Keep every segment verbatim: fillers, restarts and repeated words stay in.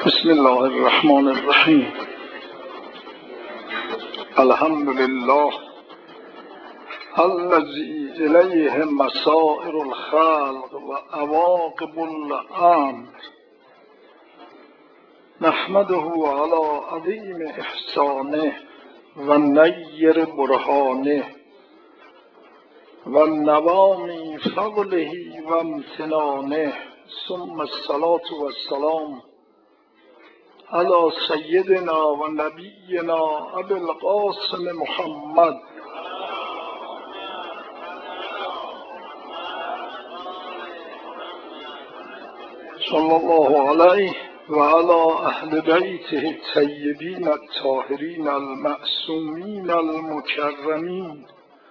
بسم الله الرحمن الرحیم. الحمد لله الذی الیه مسائر الخلق و عواقب الامر، نحمده علی عظیم احسانه و نیر برهانه و نوامی فضله و امتنانه، ثم الصلاة و السلام علی سیدنا و نبینا ابی القاسم محمد صلی الله علیه و علی اهل بیته الطیبین الطاهرین المعصومین المکرمین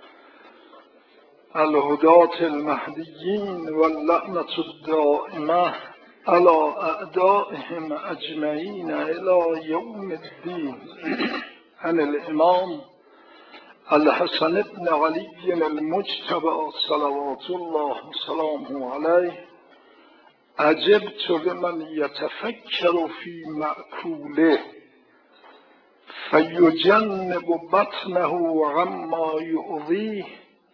الهداة المهدیین و اللعنة الدائمة على اعدائهم اجمعین الى یوم الدین. عن الامام الحسن بن علی المجتبی صلوات الله وسلامه علیه: عجبت لمن یتفکر فی مأکوله فیجنب بطنه عما یؤذیه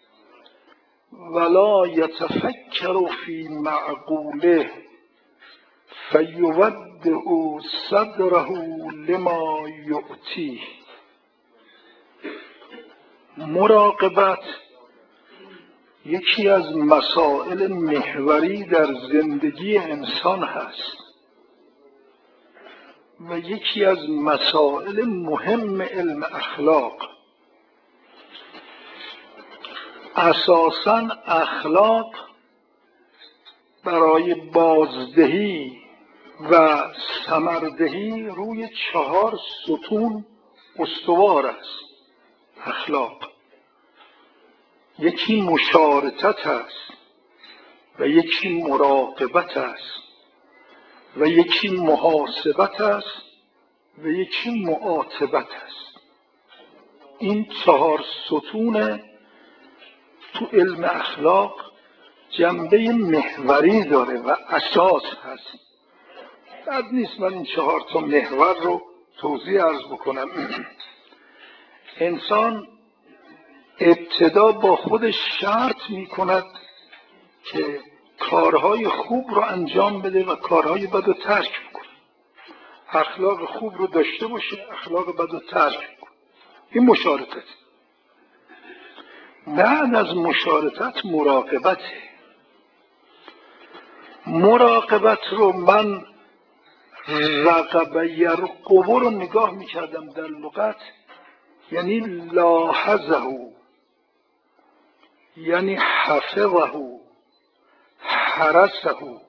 ولا یتفکر فی معقوله فیودع صدره لما یؤتیه. مراقبت یکی از مسائل محوری در زندگی انسان هست و یکی از مسائل مهم علم اخلاق. اساساً اخلاق برای بازدهی و ثمردهی روی چهار ستون استوار است. اخلاق یکی مشارطت است و یکی مراقبت است و یکی محاسبت است و یکی معاتبت است. این چهار ستون تو علم اخلاق جنبه محوری داره و اساس هست. بد نیست من این چهار تا محور رو توضیح عرض بکنم. انسان ابتدا با خودش شرط می کند که کارهای خوب رو انجام بده و کارهای بد رو ترک بکنه. اخلاق خوب رو داشته باشه، اخلاق بد رو ترک بکنه. این مشارطت. بعد از مشارطت مراقبته. مراقبت رو من رقبه یرقبه رو نگاه میکردم در لغت، یعنی لاحظه، یعنی حفظه، حرسه.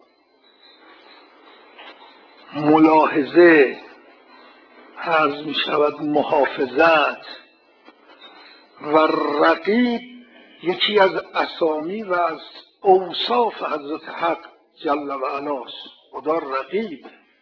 ملاحظه عرض میشود محافظت. و رقیب یکی از اسامی و از اوصاف حضرت حق جل و علاست. خدا رقیب.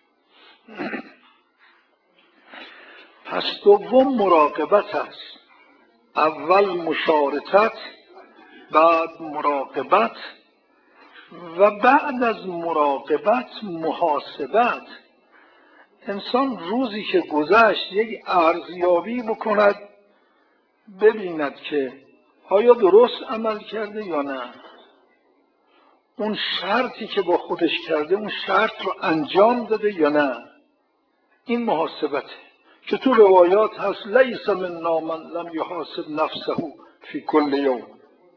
پس دوم مراقبت است. اول مشارطت، بعد مراقبت و بعد از مراقبت محاسبت. انسان روزی که گذشت یک ارزیابی بکند، ببیند که آیا درست عمل کرده یا نه، اون شرطی که با خودش کرده اون شرط رو انجام داده یا نه. این محاسبته که تو روایات هست: لیس منا من لم یحاسب نفسه فی کل یوم.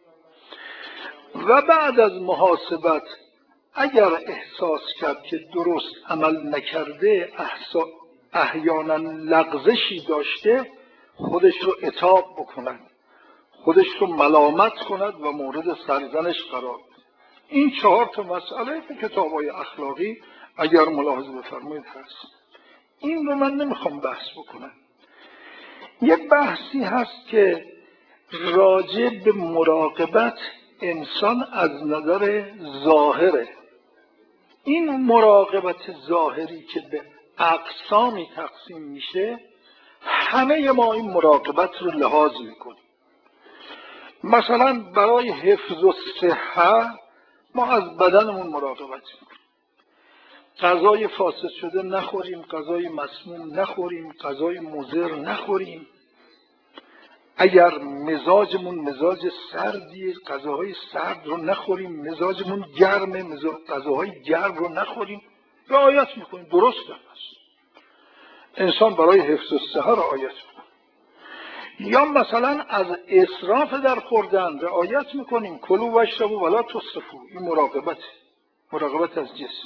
و بعد از محاسبت اگر احساس کرد که درست عمل نکرده، احیانا لغزشی داشته، خودش رو عتاب بکند، خودش رو ملامت کند و مورد سرزنش قرار بده. این چهار تا مسئله تو کتاب‌های اخلاقی اگر ملاحظه بفرمایید هست. این رو من نمیخوام بحث بکنم. یه بحثی هست که راجع به مراقبت انسان از نظر ظاهره. این مراقبت ظاهری که به اقسامی تقسیم میشه، همه ما این مراقبت رو لحاظ میکنیم. مثلا برای حفظ الصحه ما از بدنمون مراقبت میکنیم. غذای فاسد شده نخوریم، غذای مسموم نخوریم، غذای مضر نخوریم. اگر مزاجمون مزاج سردیه غذاهای سرد رو نخوریم، مزاجمون گرمه غذاهای گرم رو نخوریم. رعایت میکنیم، درست هست. انسان برای حفظ الصحه رعایت میکنه. یا مثلا از اسراف در خوردن رعایت میکنیم. کلوا و اشربوا ولا تسرفوا. این مراقبت مراقبت از جسم.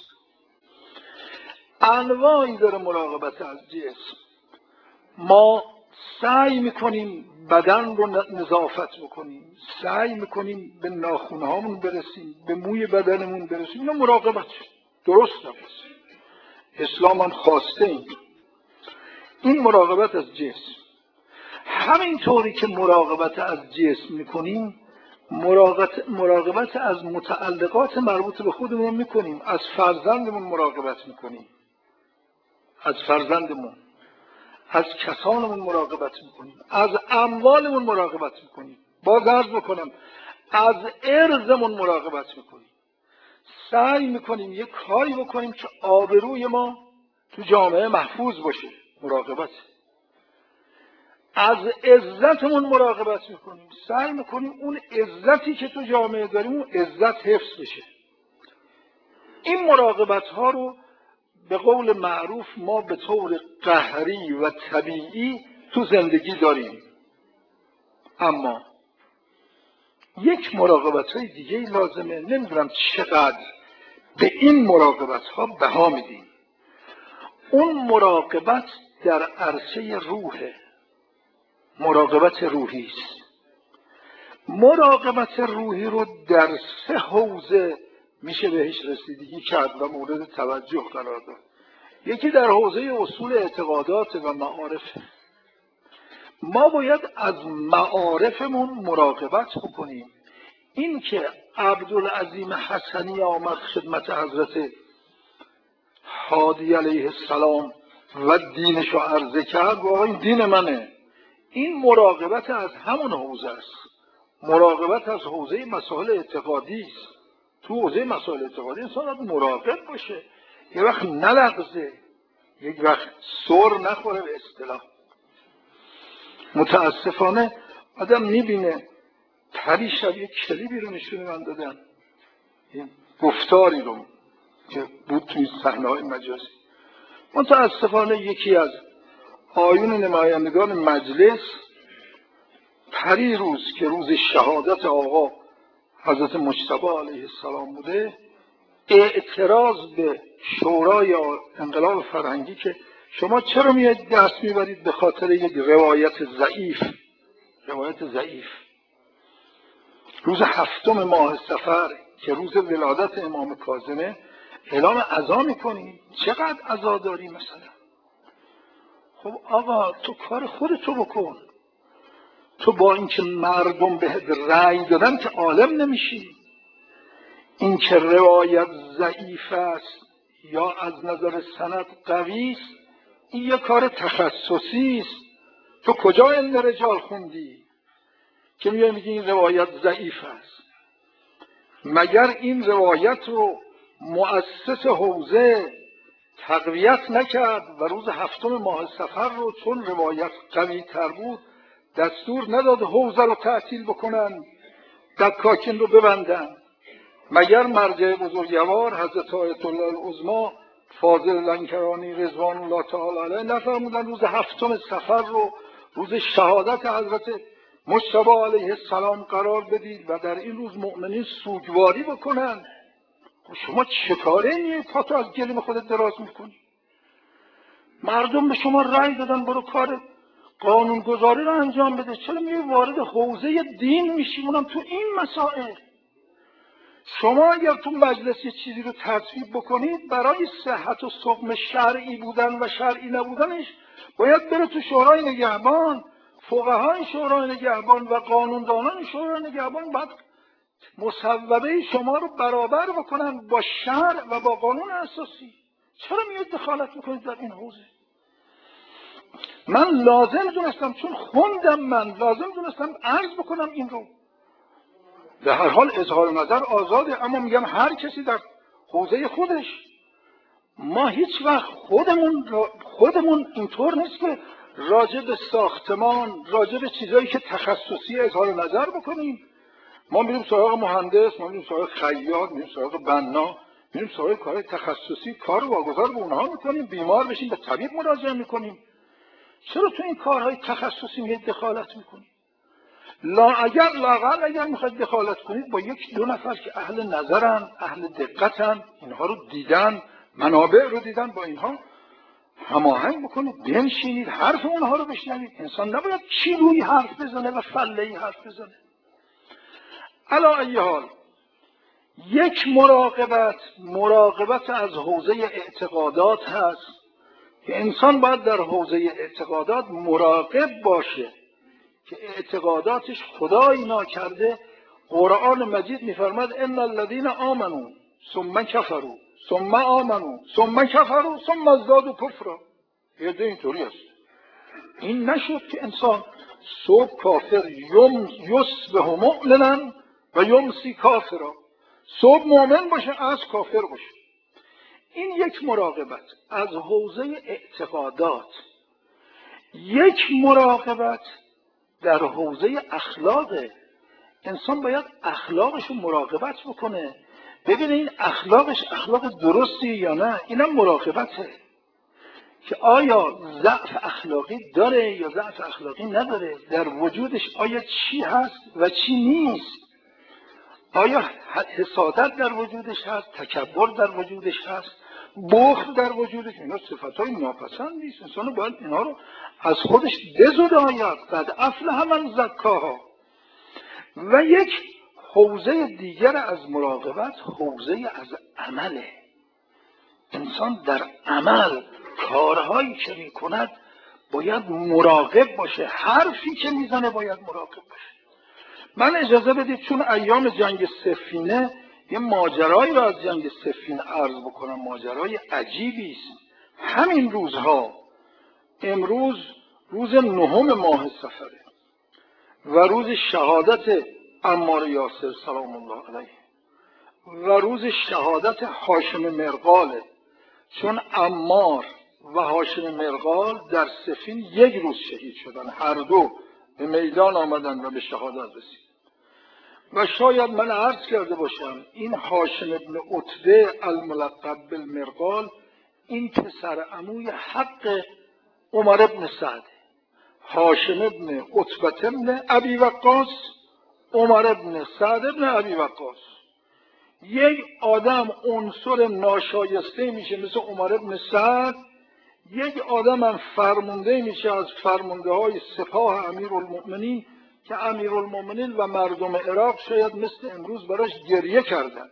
انواعی داره مراقبت از جسم. ما سعی میکنیم بدن رو نظافت بکنیم، سعی میکنیم به ناخنهامون برسیم، به موی بدنمون برسیم. اینا مراقبت درست هست. اسلام هم خواسته این این مراقبت از جسم. همینطوری که مراقبت از جسم میکنیم، مراقبت, مراقبت از متعلقات مربوط به خودمون میکنیم. از فرزندمون مراقبت میکنیم، از فرزندمون، از کسانمون مراقبت میکنیم، از اموالمون مراقبت میکنیم. باز عرض بکنم از ارزمون مراقبت میکنیم. سعی میکنیم یک کاری بکنیم که آبروی ما تو جامعه محفوظ باشه. مراقبت. از عزتمون مراقبت میکنیم. سعی میکنیم اون عزتی که تو جامعه داریم اون عزت حفظ بشه. این مراقبت ها رو به قول معروف ما به طور قهری و طبیعی تو زندگی داریم. اما یک مراقبت های دیگه لازمه. نمیدونم چقدر به این مراقبت ها بها میدیم. اون مراقبت در عرصه روحه. مراقبت روحی است. مراقبت روحی رو در سه حوزه میشه بهش رسیدگی کرد و مورد توجه قرار داد. یکی در حوزه اصول اعتقادات و معارف. ما باید از معارفمون مراقبت بکنیم. این که عبدالعظیم حسنی آمد خدمت حضرت هادی علیه السلام و دینش رو عرضه کرد، واقعا این دین منه. این مراقبت از همون حوزه است. مراقبت از حوزه مسائل اعتقادی است. تو حوزه مسائل اعتقادی انسان باید مراقب باشه. یه وقت نلغزه، یک وقت سر نخوره. به اصطلاح متاسفانه آدم میبینه. پریشب یک کلیپی رو نشون من دادن، این گفتاری رو که بود توی صحنه‌های مجازی. متاسفانه یکی از آیون نمایندگان مجلس پری روز که روز شهادت آقا حضرت مجتبی علیه السلام بوده، اعتراض به شورای انقلاب فرهنگی که شما چرا میاد دست میبرید به خاطر یک روایت ضعیف. روایت ضعیف روز هفتم ماه صفر که روز ولادت امام کاظمه اعلام عزا میکنی. چقدر عزا داری مثلا؟ خب آقا تو کار خودتو بکن. تو با اینکه مردم بهت رأی دادن که عالم نمیشی. این که روایت ضعیف است یا از نظر سند قوی است، این یه کار تخصصی است. تو کجا علم رجال خوندی که میای میگی این روایت ضعیف است؟ مگر این روایت رو مؤسس حوزه تقویت نکرد و روز هفتم ماه صفر رو چون روایت قوی تر بود دستور نداد حوزه رو تعطیل بکنن، دکاکین رو ببندن؟ مگر مرجع بزرگوار حضرت آیت الله العظمی فاضل لنکرانی رضوان الله تعالی علیه نفرمودن روز هفتم صفر رو روز شهادت حضرت مجتبی علیه السلام قرار بدید و در این روز مؤمنین سوگواری بکنن؟ شما چه کاره نیه پاتو از گلیم خودت دراز میکنی؟ مردم به شما رأی دادن برو کار قانونگذاری رو انجام بده، چرا میای وارد حوزه دین میشی؟ اونم تو این مسائل. شما اگر تو مجلس یه چیزی رو تصویب بکنید برای صحت و سقم شرعی بودن و شرعی نبودنش باید بره تو شورای نگهبان. فقهای شورای نگهبان و قانوندانان شورای نگهبان باید مصوبه شما رو برابر بکنن با شرع و با قانون اساسی. چرا میاد دخالت میکنید در این حوزه؟ من لازم دونستم، چون خوندم، من لازم دونستم عرض بکنم این رو. به هر حال اظهار نظر آزاده، اما میگم هر کسی در حوزه خودش. ما هیچ وقت خودمون خودمون اینطور نیست که راجع به ساختمان، راجع به چیزایی که تخصصی اظهار نظر بکنیم. ما میریم سراغ مهندس، ما میریم سراغ خیاط، میریم سراغ بنا، میریم سراغ کار تخصصی، کار واگذار به اونها میکنیم. بیمار بشیم به طبیب مراجعه میکنیم. چرا تو این کارهای تخصصی میاد دخالت میکنیم؟ لا اگر لااقل اگر میخواید دخالت کنید با یک دو نفر که اهل نظرن، اهل دقتن، اینها رو دیدن، منابع رو دیدن، با اینها هماهنگ بکنید، بنشینید، حرف اونها رو بشنوید. انسان نباید کیلویی حرف بزنه و فله‌ای حرف بزنه. علی ای حال، یک مراقبت مراقبت از حوزه اعتقادات هست که انسان باید در حوزه اعتقادات مراقب باشه که اعتقاداتش خدایی ناکرده. قرآن مجید میفرماد ان الذين آمنوا ثم كفروا ثم آمنوا ثم كفروا ثم ازدادوا كفرا. یه اینطوری است. این نشد که انسان صبح کافر یم یصبح مؤمنا و یمسی کافرا، صبح مؤمن باشه از کافر باشه. این یک مراقبت از حوزه اعتقادات. یک مراقبت در حوزه اخلاق. انسان باید اخلاقش رو مراقبت بکنه، ببینه این اخلاقش اخلاق درستی یا نه. اینم مراقبته که آیا ضعف اخلاقی داره یا ضعف اخلاقی نداره، در وجودش آیا چی هست و چی نیست، آیا حسادت در وجودش هست، تکبر در وجودش هست، بخل در وجودش. اینا صفتهای ناپسند نیست. انسان باید اینا رو از خودش بزداید. قد افلح من زکاها. و یک حوزه دیگر از مراقبت حوزه از عمله. انسان در عمل کارهایی که میکند باید مراقب باشه، حرفی که میزنه باید مراقب باشه. من اجازه بدید چون ایام جنگ سفینه یه ماجرایی رو از جنگ سفینه عرض بکنم. ماجرای عجیبی است. همین روزها، امروز روز نهم ماه صفره و روز شهادت عمار یاسر سلام الله علیه و روز شهادت هاشم مرغاله. چون عمار و هاشم مرغال در سفین یک روز شهید شدن، هر دو به میدان آمدن و به شهادت رسید. و شاید من عرض کرده باشم این هاشم ابن عتبه الملقب بالمرغال این پسر عموی حق عمر ابن سعد. هاشم ابن عتبه ابن ابی وقاص، عمر ابن سعد ابن ابی وقاص. یک آدم عنصر ناشایسته میشه مثل عمر ابن سعد، یک آدم هم فرمانده میشه از فرمانده های سپاه امیرالمؤمنین که امیرالمؤمنین و مردم عراق شاید مثل امروز براش گریه کردن.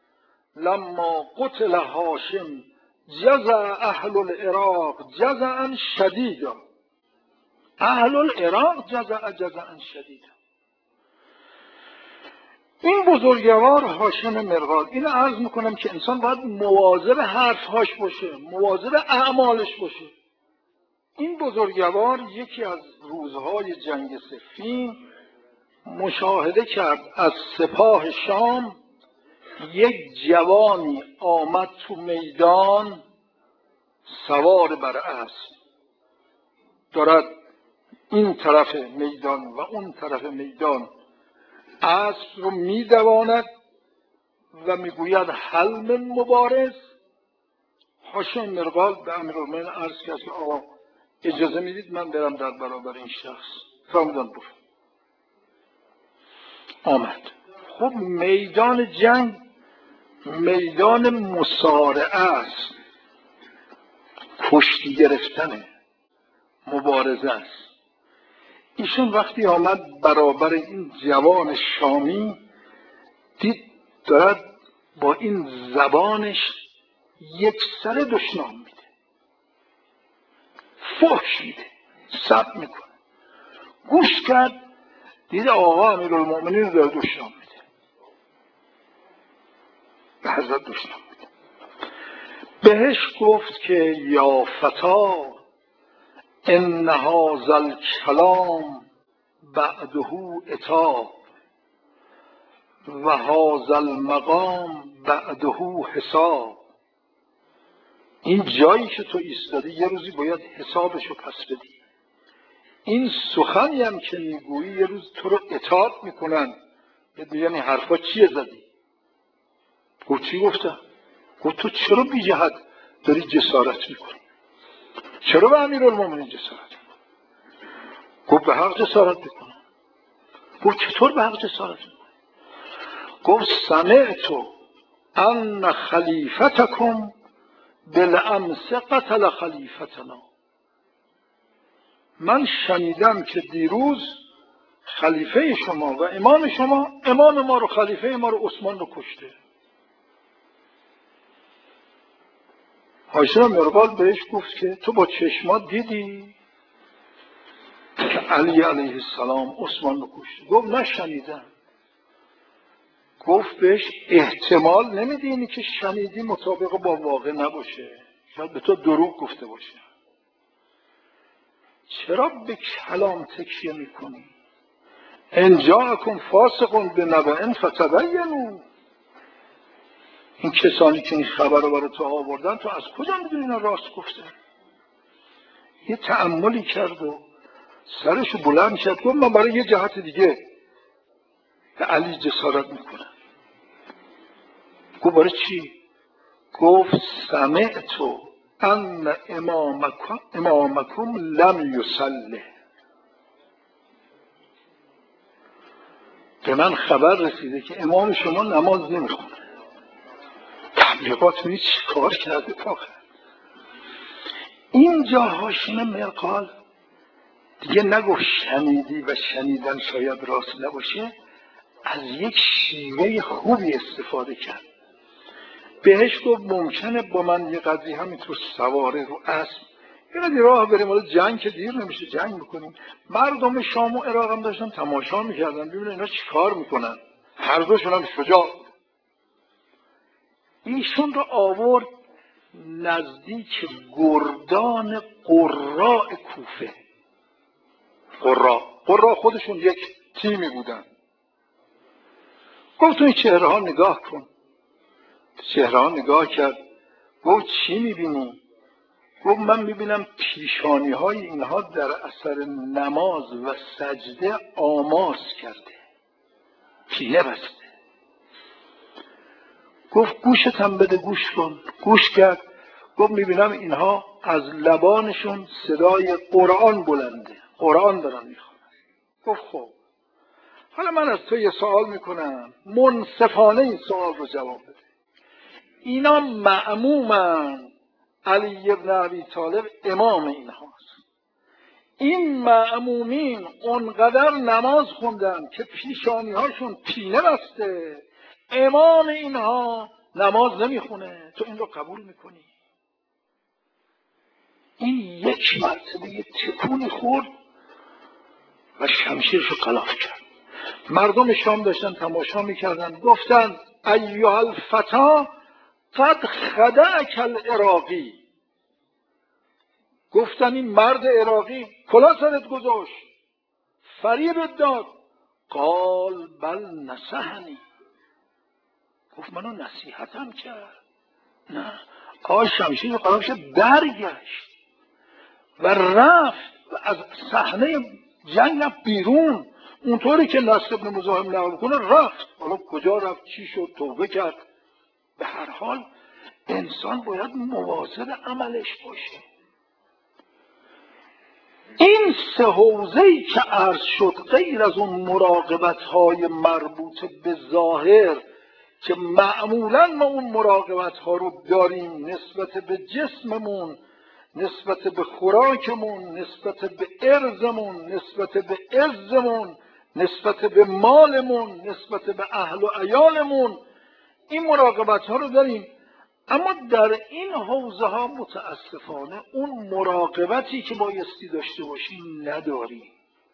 لما قتل هاشم جزع اهل العراق جزعا شدیدا. اهل العراق جزع جزعا شدیدا. این بزرگوار هاشم مرغال، این عرض میکنم که انسان باید مواظب حرفهاش باشه، مواظب اعمالش باشه. این بزرگوار یکی از روزهای جنگ سفین مشاهده کرد از سپاه شام یک جوانی آمد تو میدان سوار بر اسب، دارد این طرف میدان و اون طرف میدان اسب رو میدواند و میگوید هل من مبارز. هاشم مرغال به امیرالمومنین عرض کرد که آقا اجازه میدید من برم در برابر این شخص. فرمودن برو. آمد. خب میدان جنگ میدان مصارعه است، کشتی گرفتنه، مبارزه است. ایشون وقتی آمد برابر این جوان شامی دید دارد با این زبانش یک سر دشنام میده، فحش میده، سب میکنه. گوش کرد دید آقا امیرالمؤمنین داره دشنام میده، به حضرت دشنام میده. بهش گفت که یا فتا ان هذا الکلام بعده عتاب و هذا المقام بعده حساب. این جایی که تو ایستادی یه روزی باید حسابشو پس بدی. این سخنی هم که میگویی یه روز تو رو اطاعت میکنن. یعنی حرفا چیه زدی؟ گفت چی گفتم؟ گفت تو چرا بی جهت داری جسارت میکنی؟ چرا به امیرالمومنین جسارت میکنی؟ گفت به حق جسارت میکنم. گفت چطور به حق جسارت میکنی؟ گفت سمعت ان خلیفتکم بالامس قتل خلیفتنا. من شنیدم که دیروز خلیفه شما و امام شما امام ما رو خلیفه ما رو عثمان رو کشته. حایسر مرغال بهش گفت که تو با چشمات دیدی که علی علیه السلام عثمان رو کشته؟ گفت نشنیدم. گفت بهش احتمال نمیدینی که شنیدی مطابق با واقع نباشه، شاید به تو دروغ گفته باشه. چرا به کلام تکیه میکنی؟ ان جاءکم فاسق بنبأ فتبینوا. این کسانی که این خبر رو برای تو آوردن تو از کجا میدونی اینا راست گفته؟ یه تأملی کرد و سرشو بلند کرد. گفت من برای یه جهت دیگه به علی جسارت میکنم. گفت برای چی؟ گفت سمعت ان امامکم امامکم لم یصلی. به من خبر رسیده که امام شما نماز نمیخونه. تبلیغات میدید چی کار کرده آخر؟ اینجا هاشم مرقال دیگه نگفت شنیدی و شنیدن شاید راست نباشه، از یک شیوه خوبی استفاده کرد. بهش گفت ممکنه با من یه قضیه همینطور سواره رو اسب یه قضیه راه بریم، ولی جنگ که دیر نمیشه جنگ میکنیم. مردم شام و عراق هم داشتن تماشا میکردن ببینن اینا چی کار میکنن. هر دوشون هم شجاع بود. ایشون رو آورد نزدیک گردان قراء کوفه. قراء قراء خودشون یک تیمی بودن. گفت تو این چهره ها نگاه کن. چهره ها نگاه کرد. گفت چی میبینی؟ گفت من میبینم پیشانی های اینها در اثر نماز و سجده آماس کرده، پینه بسته. گفت گوشت هم بده گوش کن. گوش کرد. گفت میبینم اینها از لبانشون صدای قرآن بلنده، قرآن دارن میخونن. گفت خب حالا من از تو یه سوال میکنم، منصفانه این سوال رو جواب بده. اینا مأمومن، علی ابن ابی طالب امام اینهاست. این مأمومین اونقدر نماز خوندن که پیشانی هاشون پینه بسته، امام اینها نماز نمیخونه، تو این رو قبول میکنی؟ این یک مرتبه یه تکونی خورد و شمشیرشو غلاف کرد. مردم شام داشتن تماشا میکردن. گفتن ایها الفتا قد خدعک العراقی. گفتن این مرد عراقی کلا سرت گذاشت، فریبت داد. قال بل نصحنی. گفت منو نصیحتم کرد. نه، آقای شمشیر غلاف شد، برگشت و رفت و از صحنه جنگ رفت بیرون. اونطوری که نصر ابن مزاحم نقل کنه رفت. حالا کجا رفت، چی شد، توبه کرد. به هر حال انسان باید مواظب عملش باشه. این سه حوزه‌ای که عرض شد غیر از اون مراقبت‌های مربوط به ظاهر که معمولاً ما اون مراقبت‌ها رو داریم نسبت به جسممون، نسبت به خوراکمون، نسبت به ارزمون، نسبت به عزمون، نسبت به مالمون، نسبت به اهل و عیالمون، این مراقبت‌ها رو داریم. اما در این حوزه ها متاسفانه اون مراقبتی که بایستی داشته باشیم نداریم.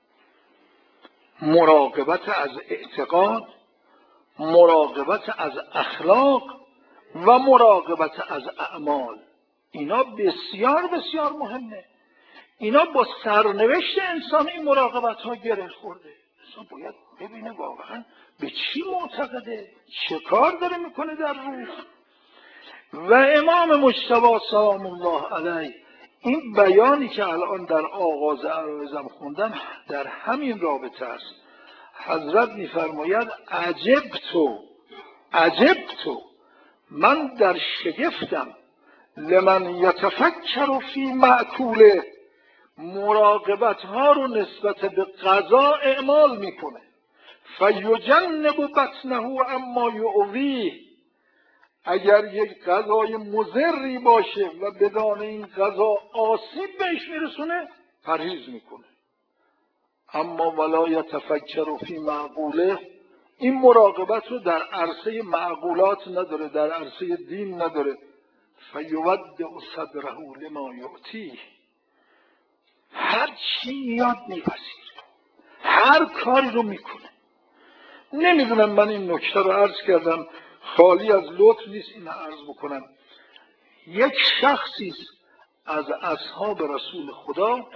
مراقبت از اعتقاد، مراقبت از اخلاق و مراقبت از اعمال، اینا بسیار بسیار مهمه. اینا با سرنوشت انسان این مراقبت ها گره خورده. انسان باید ببینه واقعا به چی معتقده، چه کار داره میکنه در روز. و امام مجتبی سلام الله علیه این بیانی که الان در آغاز عرایزم خوندم در همین رابطه است. حضرت می‌فرماید عجبتو عجبتو، من در شگفتم، لمن یتفکر فی معکوله، مراقبت ها رو نسبت به غذا اعمال میکنه، فیجنب بطنه اما یؤویه، اگر یک غذای مضری باشه و بدان این غذا آسیب بهش میرسونه پرهیز میکنه. اما ولا یتفکر فی معقوله، این مراقبت رو در عرصه معقولات نداره، در عرصه دین نداره. فیودع صدره لما یعطیه، هر چی یاد میپذیره، هر کاری رو میکنه. نمیدونم، من این نکته رو عرض کردم خالی از لطف نیست این عرض بکنم. یک شخصی از اصحاب رسول خدا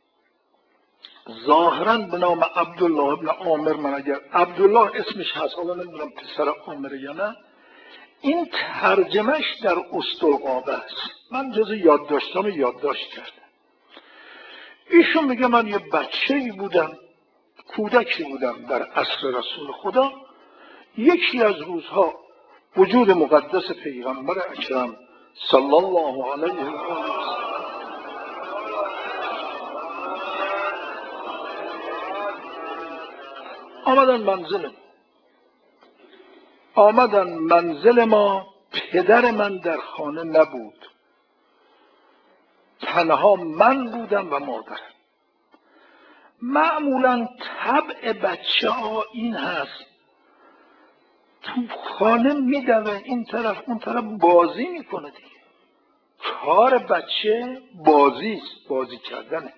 ظاهراً به نام عبدالله ابن عامر، من اگر عبدالله اسمش هست، حالا نمیدونم پسر عامره یا نه، این ترجمهش در اسطرقابه است، من جز یادداشتام یادداشت کردم. ایشون میگه من یه بچه‌ای بودم، کودکی بودم در عصر رسول خدا. یکی از روزها وجود مقدس پیغمبر اکرم صلی الله علیه و آله آمدن منزل آمدن منزل ما. پدر من در خانه نبود، تنها من بودم و مادرم. معمولا طبع بچه ها این هست تو خانه میدوه این طرف اون طرف بازی میکنه دیگه. کار بچه بازیست، بازی کردنه.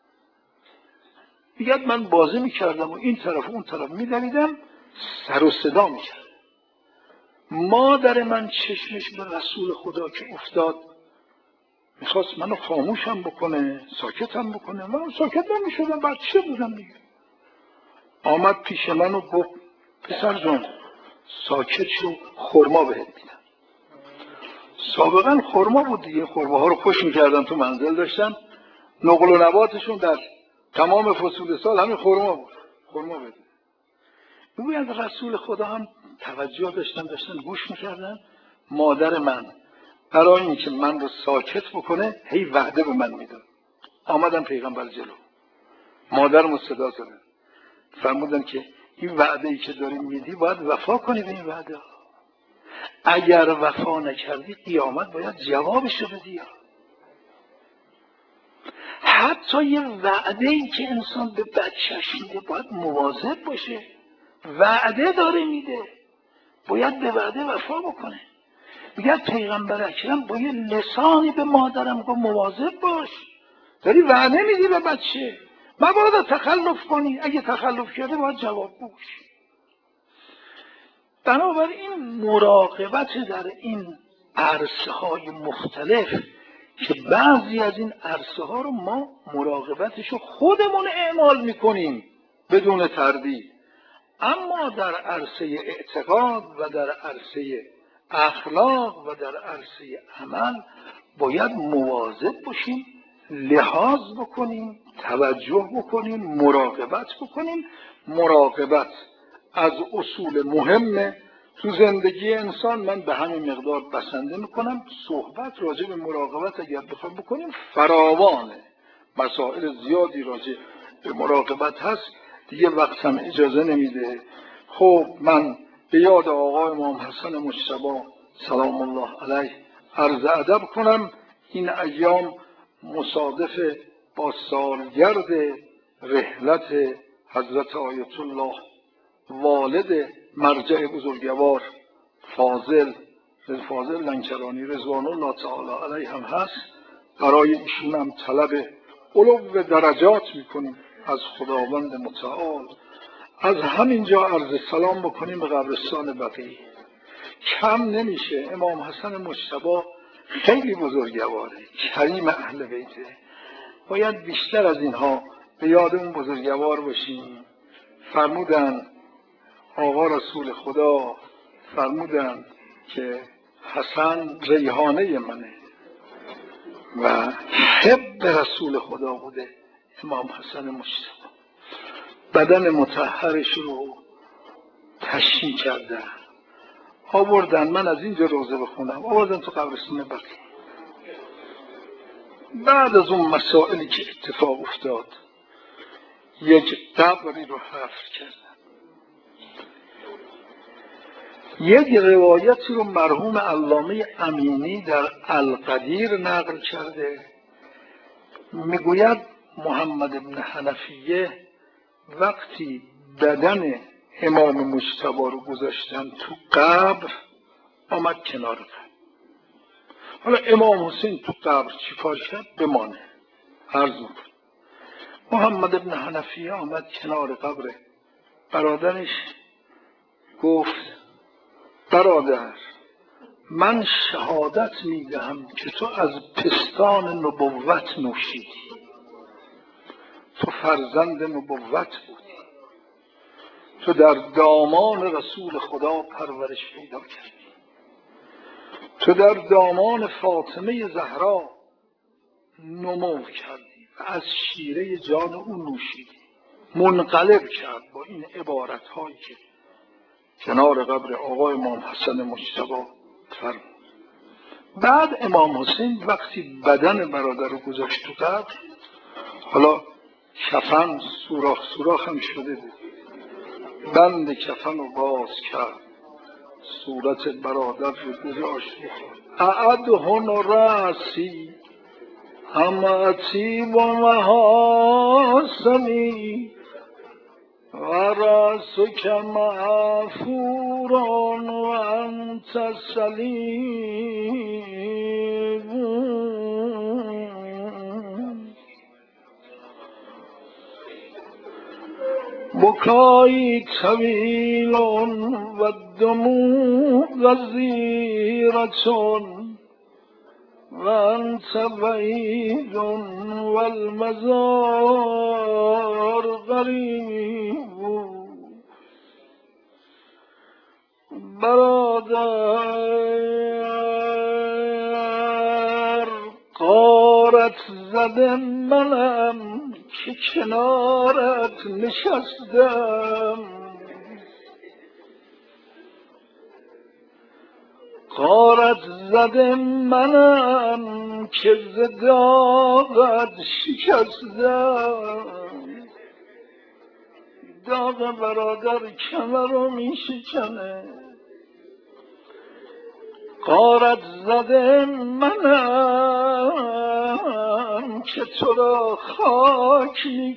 میگه من بازی میکردم و این طرف اون طرف میدویدم، سر و صدا میکردم. مادر من چشمش به رسول خدا که افتاد، میخواست منو خاموشم بکنه، ساکتم بکنه. من ساکت نمیشدم، بچه بودم دیگه. آمد پیش من و گفت پسر جان ساکت شو، خرما بهت میدم. سابقا خرما بود دیگه، خرماها رو خوش میکردن، تو منزل داشتن، نقل و نباتشون در تمام فصول سال همین خرما بود، خرما بده. میگویند رسول خدا هم توجه داشتن داشتن گوش میکردن. مادر من برای اینکه من رو ساکت بکنه هی وعده به من میداد. آمدن پیغمبر جلو، مادرمو صدا زدن، فرمودن که این وعده ای که داری میدی باید وفا کنی به این وعده. اگر وفا نکردی قیامت باید جوابشو بدی. حتی یه وعده ای که انسان به بچه‌ش میده باید مواظب باشه. وعده داره میده، باید به وعده وفا بکنه. میگه پیغمبر اکرم با یه لسانی به مادرم گفت مواظب باش، داری وعده میدی به بچه، مبادا تخلف کنی، اگه تخلف کرده باید جواب بوش. بنابراین مراقبت در این عرصه های مختلف که بعضی از این عرصه ها رو ما مراقبتشو خودمون اعمال میکنیم بدون تردید، اما در عرصه اعتقاد و در عرصه اخلاق و در عرصه عمل باید مواظب باشیم، لحاظ بکنیم، توجه بکنیم، مراقبت بکنیم. مراقبت از اصول مهمه تو زندگی انسان. من به همین مقدار بسنده میکنم. صحبت راجع به مراقبت اگر بخوایم بکنیم فراوانه، مسائل زیادی راجع به مراقبت هست، دیگه وقتم اجازه نمیده. خب من به یاد آقای امام حسن مجتبی سلام الله علیه عرض ادب کنم. این ایام مصادف با سالگرد رحلت حضرت آیت الله والد مرجع بزرگوار فاضل فاضل لنکرانی رضوان الله تعالی علیه هم هست. برای ایشون هم طلب علو درجات میکنیم از خداوند متعال. از همینجا عرض سلام بکنیم به قبرستان بقیع. کم نمیشه. امام حسن مجتبی خیلی بزرگواره، کریم اهل بیته، باید بیشتر از اینها به یاد اون بزرگوار باشیم. فرمودن آقا رسول خدا فرمودن که حسن ریحانه منه و حب رسول خدا بوده. امام حسن مجتبی بدن مطهرش رو تشییع کردن، آوردن. من از اینجا روزه بخونم، آوردن تو قبرستون بقیع. بعد از اون مسائلی که اتفاق افتاد یک قبری رو حفر کردن. یک روایتی رو مرحوم علامه امینی در القدیر نقل کرده، میگوید محمد بن حنفیه وقتی بدن امام مجتبی رو گذاشتن تو قبر آمد کنار قبر. حالا امام حسین تو قبر چی کار کرد؟ بمانه. عرض میکنم محمد بن حنفیه آمد کنار قبر برادرش، گفت برادر من شهادت میدهم که تو از پستان نبوت نوشیدی، تو فرزند نبوت بودی، تو در دامان رسول خدا پرورش پیدا کردی، تو در دامان فاطمه زهرا نمو کردی و از شیره جان او نوشیدی. منقلب کرد با این عبارت هایی که کنار قبر آقای امام حسن مجتبی فرمود. بعد امام حسین وقتی بدن برادر رو گذاشت تو قبر، حالا کفن سوراخ سوراخ هم شده بود، بند کفن رو باز کرد، صورت برادر رو گذاشت، اعد هن رأسی امتی و محاسنی و رأسک معفوران و انت سلیم. بکایی طویل و دموع غزیرة و انت بعید و المزار قریب. برادر غارت زده منم که کنارت نشستم، غارت زده منم که ز داغت شکستم. داغ برادر کمر رو می شکنه، غارت زده منم که تو را خاک می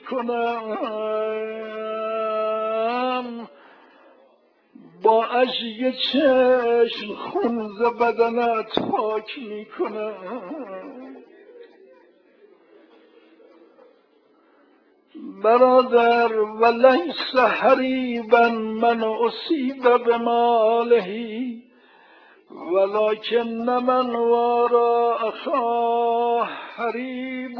کنم. با اشک چشم خون ز بدنت پاک می کنم. برادر ولیس حریبا من اصیب بمالهی ولکن من وارا اخاه حریب.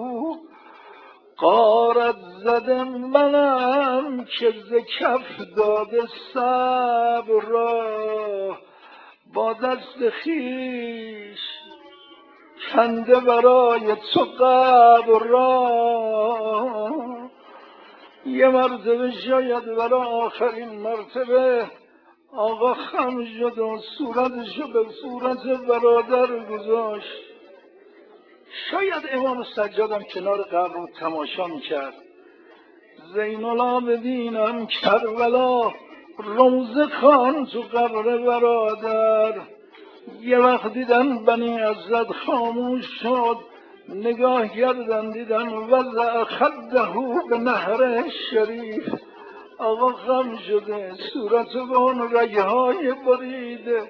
غارت زده منم که ز کف داده صبر را با دست خویش کنده برای تو قبر را. یه مرتبه شاید برای آخرین مرتبه آقا خم شد و صورتشو به صورت برادر گذاشت. شاید امام سجادم کنار قبر رو تماشا میکرد. زین العابدینم کربلا روزه خوان تو قبر برادر. یه وقت دیدن بنی عزت خاموش شد، نگاه کردن دیدن وضع خده به نهر شریف. آقا خم شده، صورت به اون رگهای بریده.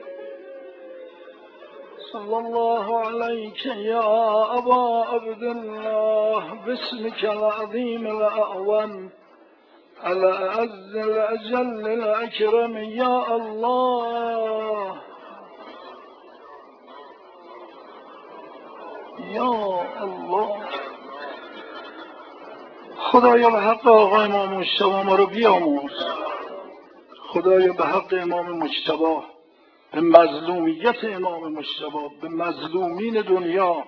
صلی الله علیک یا ابا عبدالله باسمک العظیم الاعظم الاعز الاجل الاکرم یا الله یا الله. خدایا به حق آقا امام مجتبی ما رو بیاموز. خدایا به حق امام مجتبی به مظلومیت امام مجتبی، به مظلومین دنیا،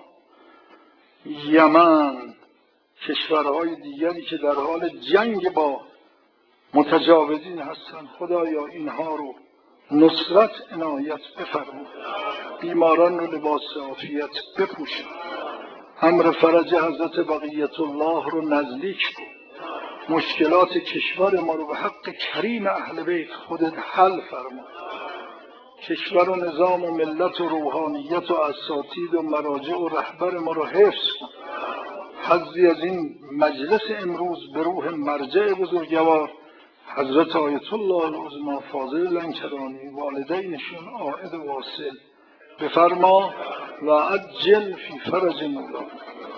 یمن، کشورهای دیگری که در حال جنگ با متجاوزین هستند، خدایا اینها رو نصرت عنایت بفرما، بیماران رو لباس عافیت بپوشن، امر فرج حضرت بقیت الله رو نزدیک کن، مشکلات کشور ما رو به حق کریم اهل بیت خودت حل فرما، کشور و نظام و ملت و روحانیت و اساتید و مراجع و رهبر ما رو حفظ کن. حظی از این مجلس امروز به روح مرجع بزرگوار حضرت آیت الله العظمی فاضل لنکرانی، والدینشون عائد واصل بفرما و عجل فی فرج مولانا.